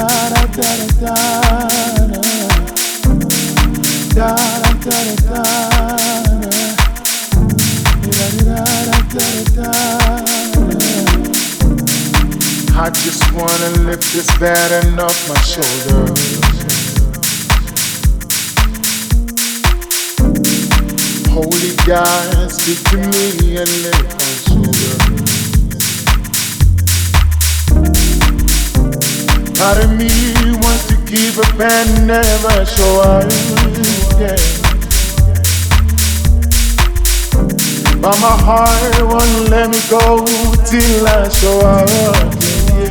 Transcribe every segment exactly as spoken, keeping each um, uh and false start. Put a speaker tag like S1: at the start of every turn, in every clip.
S1: I just wanna lift this burden off my shoulders. Holy God, speak to me and lift my shoulders. Part of me wants to give up and never show up, yeah. But my heart won't let me go till I show up, yeah.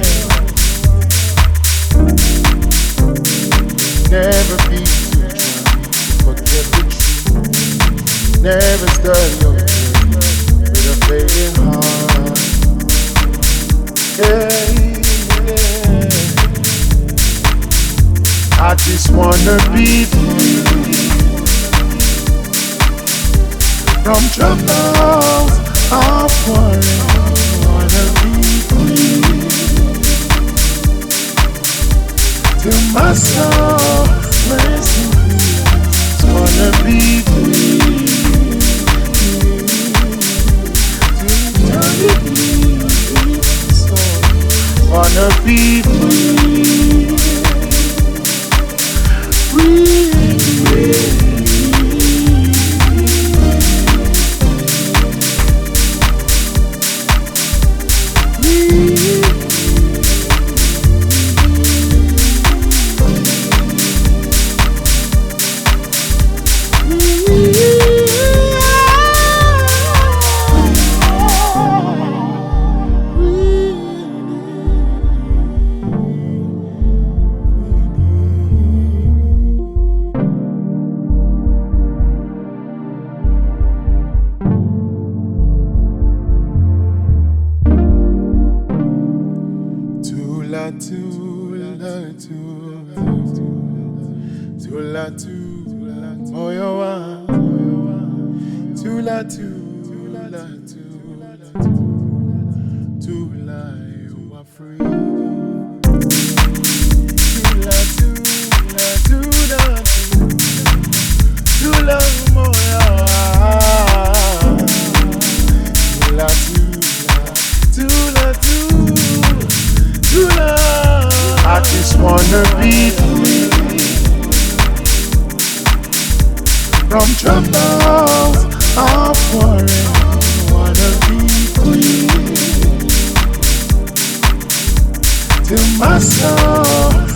S1: Never be too drunk to forget the truth. Never study your faith with a fading heart, yeah, yeah. I just wanna be free from troubles of worry. Wanna be free till my soul rests in peace. Wanna be free till eternity is so. Wanna be free, free, free. Tula, tula, tula, moyo wa. Tula, tula, tula, tula, you are free. Tula, tula, tula, tula, moyo wa. Tula, tula, tula, tula. I just wanna be free from troubles of worry. Wanna be free till my soul